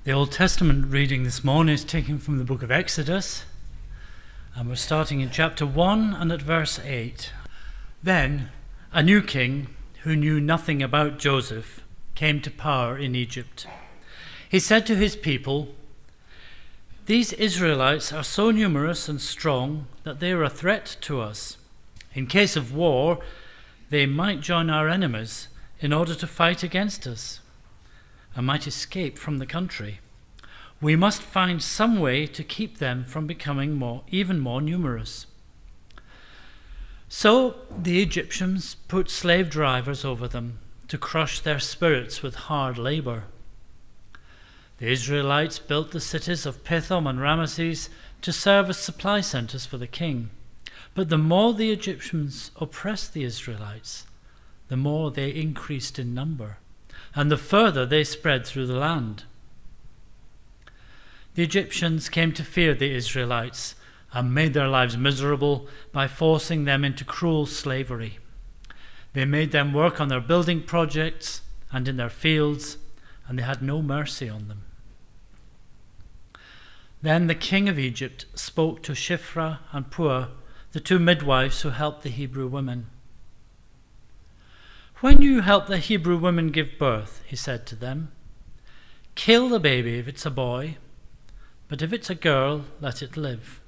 The Old Testament reading this morning is taken from the book of Exodus, and we're starting in chapter 1 and at verse 8. Then a new king, who knew nothing about Joseph, came to power in Egypt. He said to his people, "These Israelites are so numerous and strong that they are a threat to us. In case of war, they might join our enemies in order to fight against us and might escape from the country. We must find some way to keep them from becoming even more numerous." So the Egyptians put slave drivers over them to crush their spirits with hard labor. The Israelites built the cities of Pithom and Ramesses to serve as supply centers for the king. But the more the Egyptians oppressed the Israelites, the more they increased in number, and the further they spread through the land. The Egyptians came to fear the Israelites and made their lives miserable by forcing them into cruel slavery. They made them work on their building projects and in their fields, and they had no mercy on them. Then the king of Egypt spoke to Shiphrah and Puah, the two midwives who helped the Hebrew women. "When you help the Hebrew women give birth," he said to them, "kill the baby if it's a boy, but if it's a girl, let it live."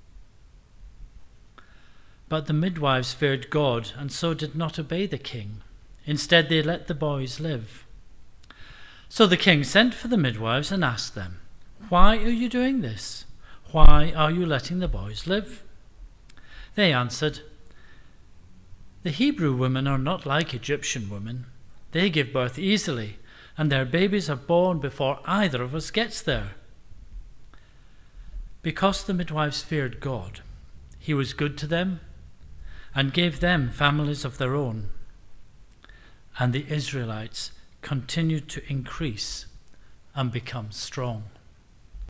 But the midwives feared God and so did not obey the king. Instead, they let the boys live. So the king sent for the midwives and asked them, "Why are you doing this? Why are you letting the boys live?" They answered, "The Hebrew women are not like Egyptian women. They give birth easily, and their babies are born before either of us gets there." Because the midwives feared God, he was good to them and gave them families of their own. And the Israelites continued to increase and become strong.